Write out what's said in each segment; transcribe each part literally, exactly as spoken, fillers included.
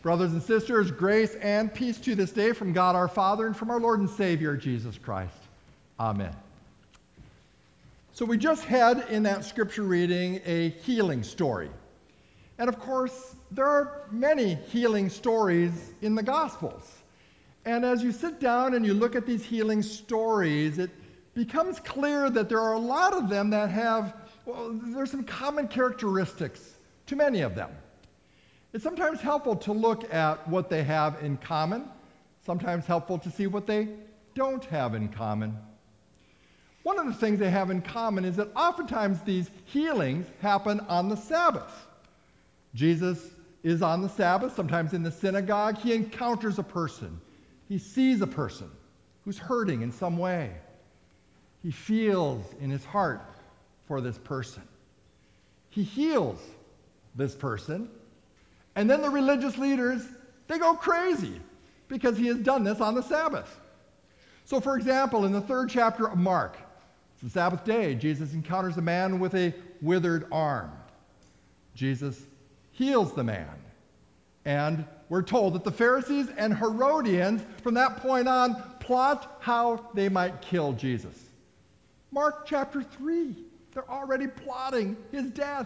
Brothers and sisters, grace and peace to you this day from God our Father and from our Lord and Savior, Jesus Christ. Amen. So we just had in that scripture reading a healing story. And of course, there are many healing stories in the Gospels. And as you sit down and you look at these healing stories, it becomes clear that there are a lot of them that have, well, there's some common characteristics to many of them. It's sometimes helpful to look at what they have in common, sometimes helpful to see what they don't have in common. One of the things they have in common is that oftentimes these healings happen on the Sabbath. Jesus is on the Sabbath, sometimes in the synagogue. He encounters a person. He sees a person who's hurting in some way. He feels in his heart for this person. He heals this person. And then the religious leaders, they go crazy because he has done this on the Sabbath. So for example, in the third chapter of Mark, it's the Sabbath day, Jesus encounters a man with a withered arm. Jesus heals the man. And we're told that the Pharisees and Herodians, from that point on, plot how they might kill Jesus. Mark chapter three, they're already plotting his death.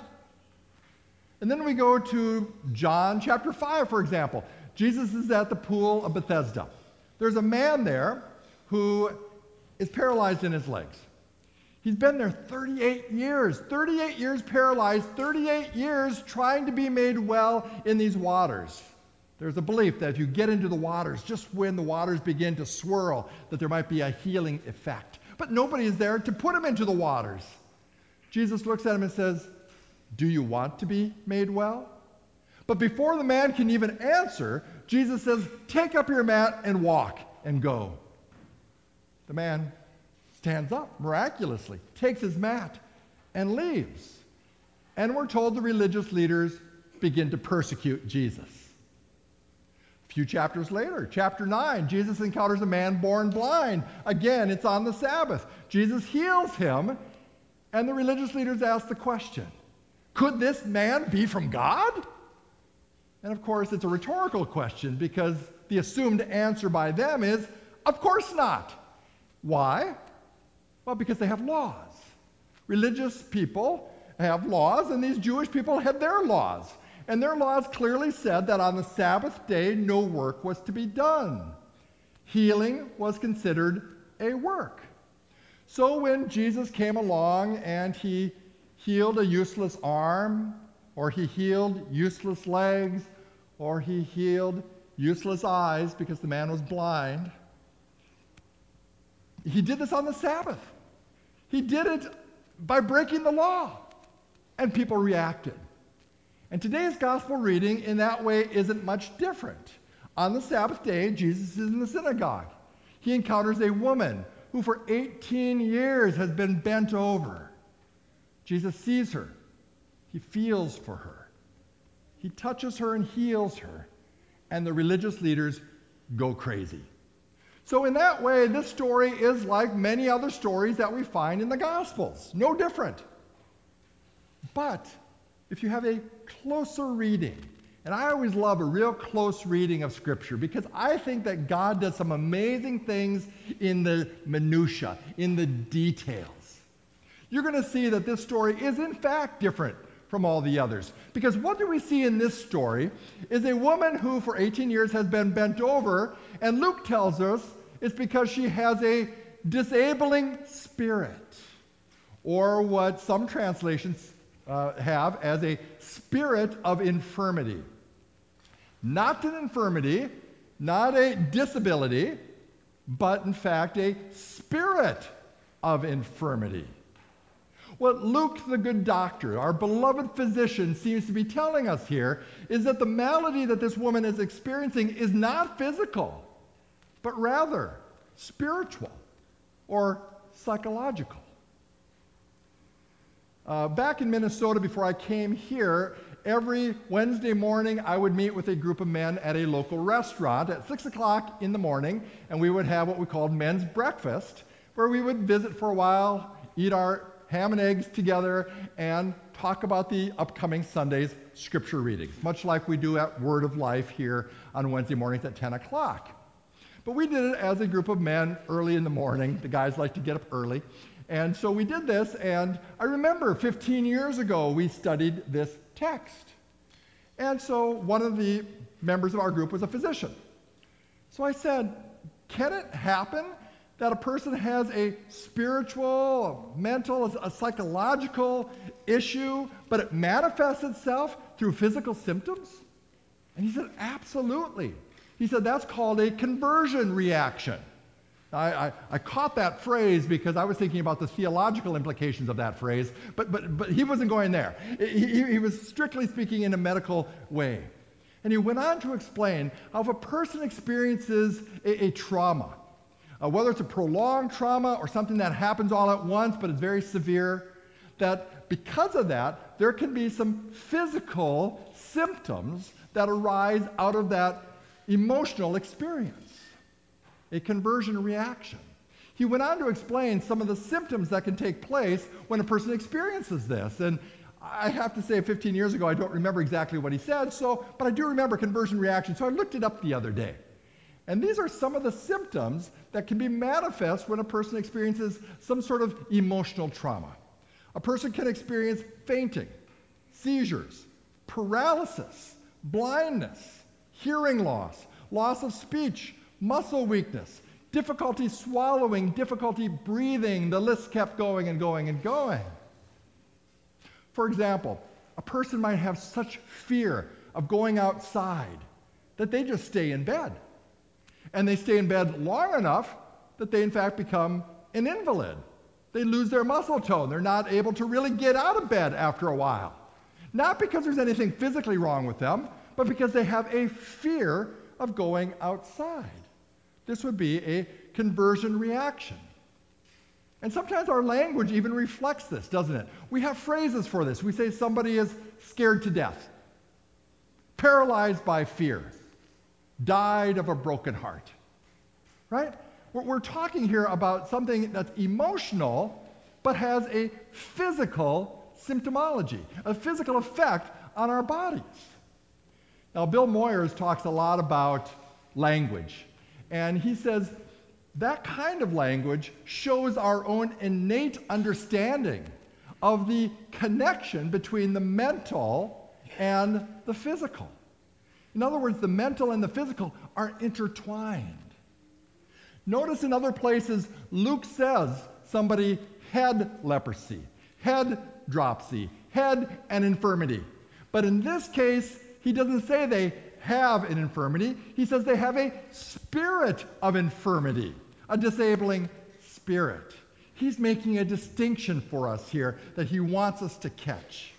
And then we go to John chapter five, for example. Jesus is at the pool of Bethesda. There's a man there who is paralyzed in his legs. He's been there thirty-eight years, thirty-eight years paralyzed, thirty-eight years trying to be made well in these waters. There's a belief that if you get into the waters, just when the waters begin to swirl, that there might be a healing effect. But nobody is there to put him into the waters. Jesus looks at him and says, "Do you want to be made well?" But before the man can even answer, Jesus says, "Take up your mat and walk and go." The man stands up miraculously, takes his mat, and leaves. And we're told the religious leaders begin to persecute Jesus. A few chapters later, chapter nine, Jesus encounters a man born blind. Again, it's on the Sabbath. Jesus heals him, and the religious leaders ask the question, could this man be from God? And of course, it's a rhetorical question because the assumed answer by them is, of course not. Why? Well, because they have laws. Religious people have laws, and these Jewish people had their laws. And their laws clearly said that on the Sabbath day, no work was to be done. Healing was considered a work. So when Jesus came along and he healed a useless arm, or he healed useless legs, or he healed useless eyes because the man was blind, he did this on the Sabbath. He did it by breaking the law, and people reacted. And today's gospel reading in that way isn't much different. On the Sabbath day, Jesus is in the synagogue. He encounters a woman who for eighteen years has been bent over. Jesus sees her. He feels for her. He touches her and heals her. And the religious leaders go crazy. So in that way, this story is like many other stories that we find in the Gospels. No different. But if you have a closer reading, and I always love a real close reading of Scripture because I think that God does some amazing things in the minutia, in the details. You're going to see that this story is in fact different from all the others. Because what do we see in this story is a woman who for eighteen years has been bent over, and Luke tells us it's because she has a disabling spirit, or what some translations uh, have as a spirit of infirmity. Not an infirmity, not a disability, but in fact a spirit of infirmity. What Luke, the good doctor, our beloved physician, seems to be telling us here is that the malady that this woman is experiencing is not physical, but rather spiritual or psychological. Uh, back in Minnesota, before I came here, every Wednesday morning I would meet with a group of men at a local restaurant at six o'clock in the morning, and we would have what we called men's breakfast, where we would visit for a while, eat our ham and eggs together, and talk about the upcoming Sunday's scripture readings, much like we do at Word of Life here on Wednesday mornings at ten o'clock. But we did it as a group of men early in the morning. The guys like to get up early. And so we did this, and I remember fifteen years ago we studied this text. And so one of the members of our group was a physician. So I said, can it happen that a person has a spiritual, a mental, a psychological issue, but it manifests itself through physical symptoms? And he said, absolutely. He said, that's called a conversion reaction. I, I, I caught that phrase because I was thinking about the theological implications of that phrase, but, but, but he wasn't going there. He, he was strictly speaking in a medical way. And he went on to explain how if a person experiences a, a trauma, uh, whether it's a prolonged trauma or something that happens all at once but is very severe, that because of that, there can be some physical symptoms that arise out of that emotional experience. A conversion reaction. He went on to explain some of the symptoms that can take place when a person experiences this. And I have to say, fifteen years ago, I don't remember exactly what he said, so, but I do remember conversion reaction, so I looked it up the other day. And these are some of the symptoms that can be manifest when a person experiences some sort of emotional trauma. A person can experience fainting, seizures, paralysis, blindness, hearing loss, loss of speech, muscle weakness, difficulty swallowing, difficulty breathing. The list kept going and going and going. For example, a person might have such fear of going outside that they just stay in bed. And they stay in bed long enough that they in fact become an invalid. They lose their muscle tone. They're not able to really get out of bed after a while. Not because there's anything physically wrong with them, but because they have a fear of going outside. This would be a conversion reaction. And sometimes our language even reflects this, doesn't it? We have phrases for this. We say somebody is scared to death, paralyzed by fear, died of a broken heart, right? We're, we're talking here about something that's emotional, but has a physical symptomology, a physical effect on our bodies. Now, Bill Moyers talks a lot about language. And he says that kind of language shows our own innate understanding of the connection between the mental and the physical. In other words, the mental and the physical are intertwined. Notice in other places, Luke says somebody had leprosy, had dropsy, had an infirmity. But in this case, he doesn't say they have an infirmity. He says they have a spirit of infirmity, a disabling spirit. He's making a distinction for us here that he wants us to catch.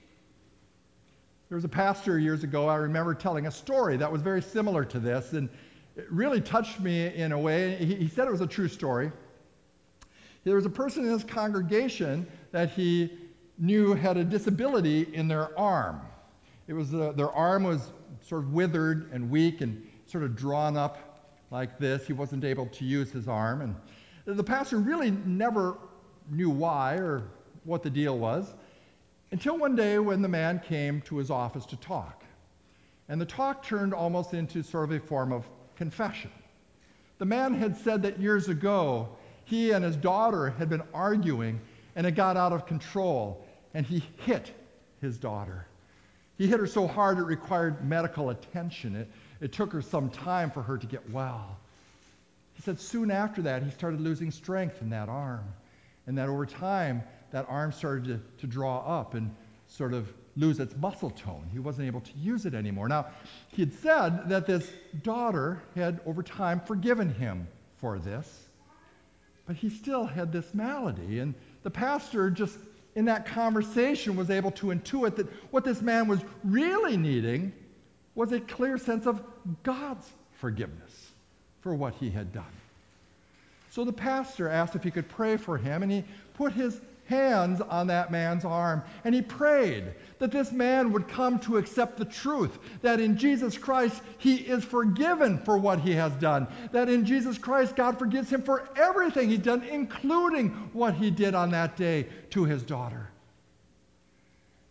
There was a pastor years ago, I remember telling a story that was very similar to this, and it really touched me in a way. He, he said it was a true story. There was a person in his congregation that he knew had a disability in their arm. It was uh, their arm was sort of withered and weak and sort of drawn up like this. He wasn't able to use his arm. And the pastor really never knew why or what the deal was until one day when the man came to his office to talk. And the talk turned almost into sort of a form of confession. The man had said that years ago, he and his daughter had been arguing and it got out of control, and he hit his daughter. He hit her so hard it required medical attention. It, it took her some time for her to get well. He said soon after that, he started losing strength in that arm. And that over time, that arm started to, to draw up and sort of lose its muscle tone. He wasn't able to use it anymore. Now, he had said that this daughter had over time forgiven him for this, but he still had this malady. And the pastor just in that conversation was able to intuit that what this man was really needing was a clear sense of God's forgiveness for what he had done. So the pastor asked if he could pray for him, and he put his hands on that man's arm, and he prayed that this man would come to accept the truth that in Jesus Christ he is forgiven for what he has done, that in Jesus Christ God forgives him for everything he's done, including what he did on that day to his daughter.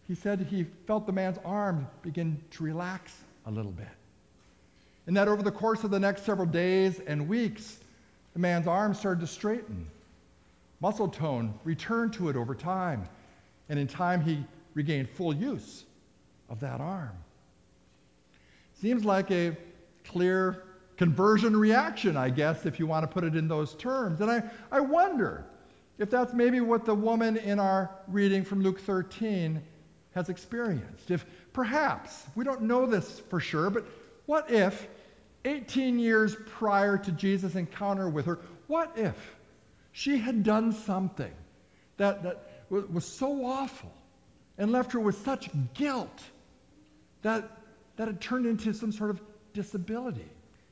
he said he felt the man's arm begin to relax a little bit. And that over the course of the next several days and weeks, the man's arm started to straighten. Muscle tone returned to it over time. And in time, he regained full use of that arm. Seems like a clear conversion reaction, I guess, if you want to put it in those terms. And I, I wonder if that's maybe what the woman in our reading from Luke thirteen has experienced. If perhaps, we don't know this for sure, but what if eighteen years prior to Jesus' encounter with her, what if she had done something that, that was so awful and left her with such guilt that, that it turned into some sort of disability?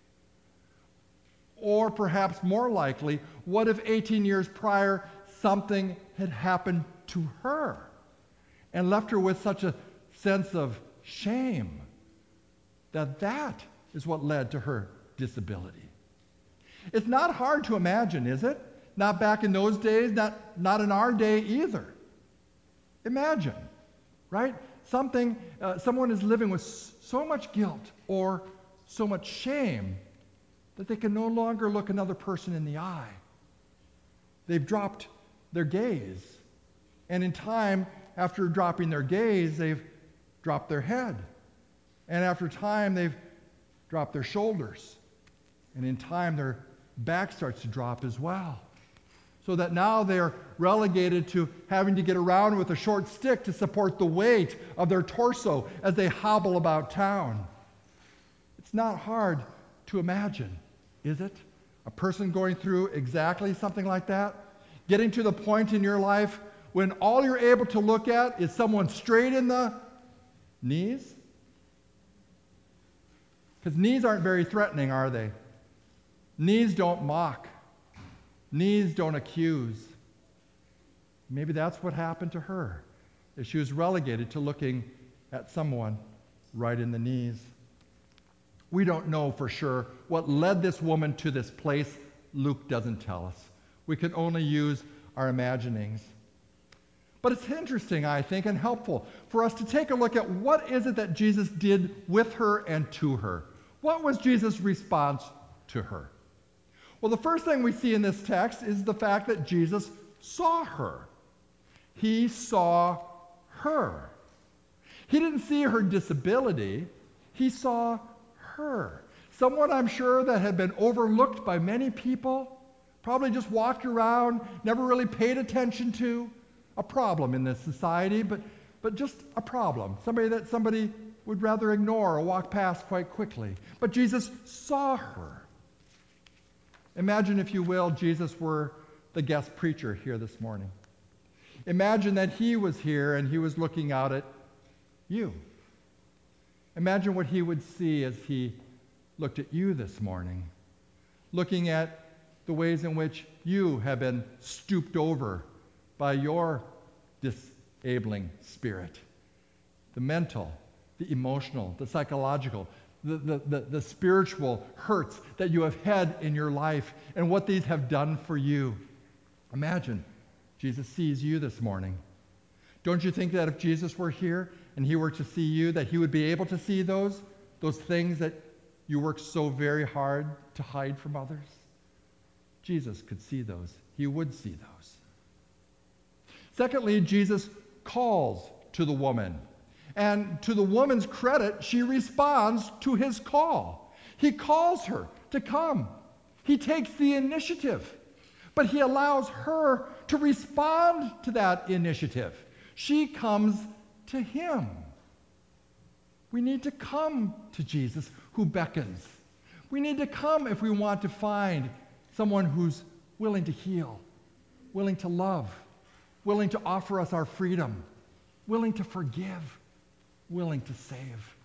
Or perhaps more likely, what if eighteen years prior something had happened to her and left her with such a sense of shame that that is what led to her disability? It's not hard to imagine, is it? Not back in those days, not, not in our day either. Imagine, right? Something, uh, someone is living with so much guilt or so much shame that they can no longer look another person in the eye. They've dropped their gaze. And in time, after dropping their gaze, they've dropped their head. And after time, they've dropped their shoulders. And in time, their back starts to drop as well. So that now they're relegated to having to get around with a short stick to support the weight of their torso as they hobble about town. It's not hard to imagine, is it? A person going through exactly something like that? Getting to the point in your life when all you're able to look at is someone straight in the knees? Because knees aren't very threatening, are they? Knees don't mock. Knees don't accuse. Maybe that's what happened to her, as she was relegated to looking at someone right in the knees. We don't know for sure what led this woman to this place. Luke doesn't tell us. We can only use our imaginings. But it's interesting, I think, and helpful for us to take a look at what is it that Jesus did with her and to her. What was Jesus' response to her? Well, the first thing we see in this text is the fact that Jesus saw her. He saw her. He didn't see her disability. He saw her. Someone, I'm sure, that had been overlooked by many people, probably just walked around, never really paid attention to. A problem in this society, but, but just a problem. Somebody that somebody would rather ignore or walk past quite quickly. But Jesus saw her. Imagine, if you will, Jesus were the guest preacher here this morning. Imagine that he was here and he was looking out at you. Imagine what he would see as he looked at you this morning, looking at the ways in which you have been stooped over by your disabling spirit. The mental, the emotional, the psychological, the, the, the, the spiritual hurts that you have had in your life and what these have done for you. Imagine Jesus sees you this morning. Don't you think that if Jesus were here and he were to see you, that he would be able to see those, those things that you work so very hard to hide from others? Jesus could see those. He would see those. Secondly, Jesus calls to the woman. And to the woman's credit, she responds to his call. He calls her to come. He takes the initiative, but he allows her to respond to that initiative. She comes to him. We need to come to Jesus who beckons. We need to come if we want to find someone who's willing to heal, willing to love, willing to offer us our freedom, willing to forgive, willing to save.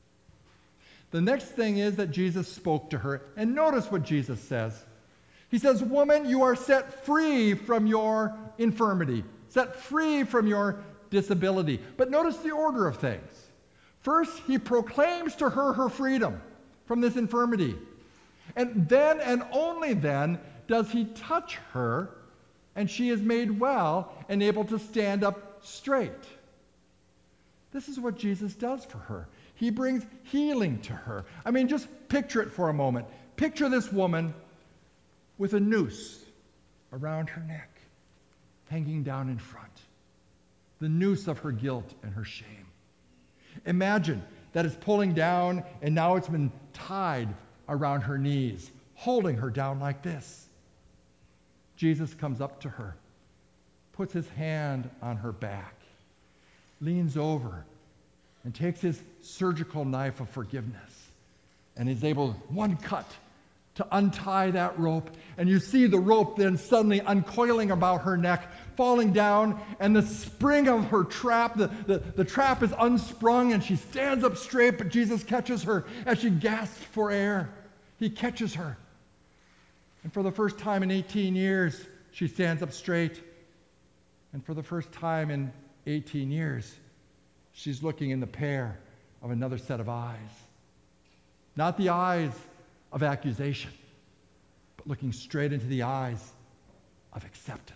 The next thing is that Jesus spoke to her, and notice what Jesus says. He says, "Woman, you are set free from your infirmity, set free from your disability." But notice the order of things. First, he proclaims to her her freedom from this infirmity. And then, and only then, does he touch her, and she is made well and able to stand up straight. This is what Jesus does for her. He brings healing to her. I mean, just picture it for a moment. Picture this woman with a noose around her neck, hanging down in front. The noose of her guilt and her shame. Imagine that it's pulling down and now it's been tied around her knees, holding her down like this. Jesus comes up to her, puts his hand on her back, leans over, and takes his surgical knife of forgiveness, and is able, one cut, to untie that rope. And you see the rope then suddenly uncoiling about her neck, falling down, and the spring of her trap, the, the, the trap is unsprung, and she stands up straight, but Jesus catches her as she gasps for air. He catches her. And for the first time in eighteen years, she stands up straight. And for the first time in eighteen years, she's looking in the pair of another set of eyes. Not the eyes of accusation, but looking straight into the eyes of acceptance.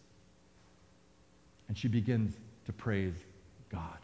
And she begins to praise God.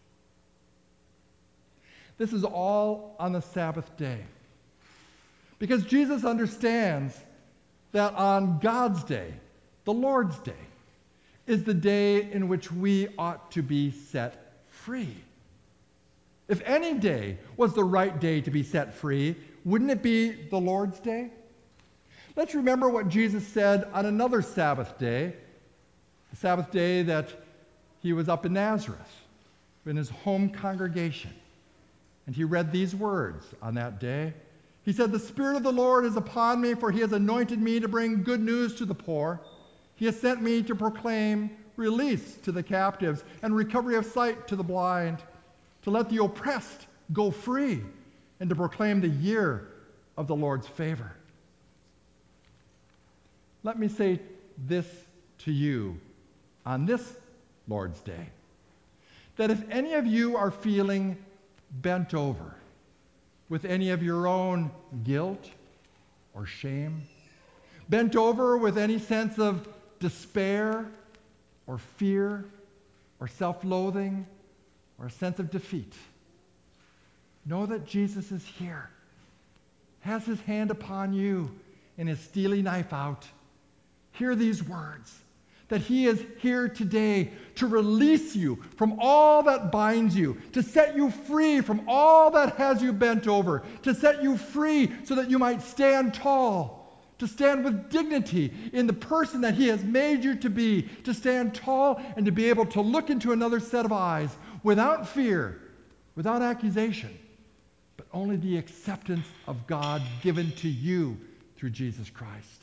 This is all on the Sabbath day. Because Jesus understands that on God's day, the Lord's day, is the day in which we ought to be set free. If any day was the right day to be set free, wouldn't it be the Lord's day? Let's remember what Jesus said on another Sabbath day, the Sabbath day that he was up in Nazareth, in his home congregation. And he read these words on that day. He said, "The Spirit of the Lord is upon me, for he has anointed me to bring good news to the poor. He has sent me to proclaim release to the captives and recovery of sight to the blind, to let the oppressed go free, and to proclaim the year of the Lord's favor." Let me say this to you on this Lord's Day, that if any of you are feeling bent over with any of your own guilt or shame, bent over with any sense of despair or fear or self-loathing or a sense of defeat, know that Jesus is here, has his hand upon you and his steely knife out. Hear these words, that he is here today to release you from all that binds you, to set you free from all that has you bent over, to set you free so that you might stand tall, to stand with dignity in the person that he has made you to be, to stand tall and to be able to look into another set of eyes without fear, without accusation, but only the acceptance of God given to you through Jesus Christ.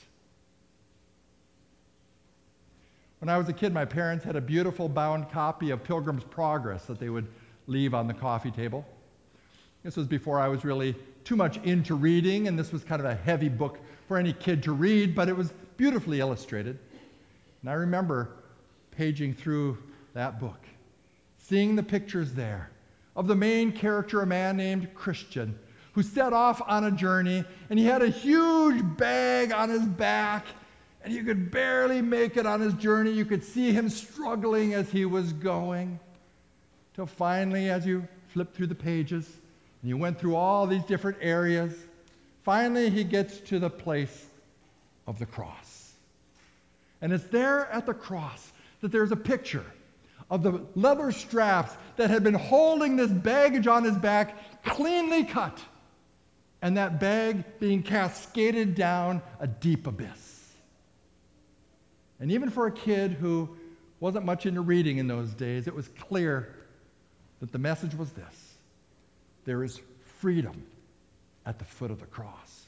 When I was a kid, my parents had a beautiful bound copy of Pilgrim's Progress that they would leave on the coffee table. This was before I was really too much into reading, and this was kind of a heavy book for any kid to read, but it was beautifully illustrated. And I remember paging through that book, seeing the pictures there of the main character, a man named Christian, who set off on a journey, and he had a huge bag on his back, and you could barely make it on his journey. You could see him struggling as he was going, till finally, as you flip through the pages, and you went through all these different areas, finally he gets to the place of the cross. And it's there at the cross that there's a picture of the leather straps that had been holding this baggage on his back cleanly cut, and that bag being cascaded down a deep abyss. And even for a kid who wasn't much into reading in those days, it was clear that the message was this: there is freedom at the foot of the cross.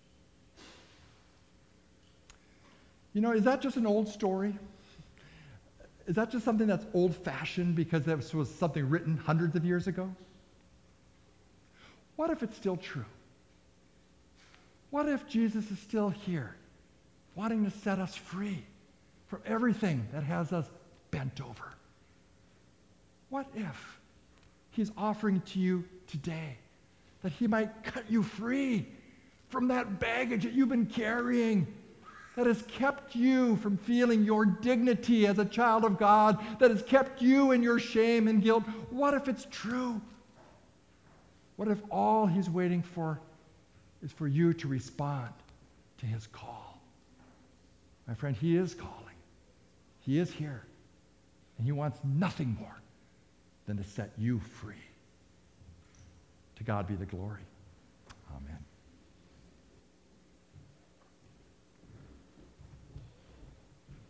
You know, is that just an old story? Is that just something that's old-fashioned because this was something written hundreds of years ago? What if it's still true? What if Jesus is still here, wanting to set us free from everything that has us bent over? What if he's offering to you today that he might cut you free from that baggage that you've been carrying, that has kept you from feeling your dignity as a child of God, that has kept you in your shame and guilt, what if it's true? What if all he's waiting for is for you to respond to his call? My friend, he is calling. He is here. And he wants nothing more than to set you free. To God be the glory.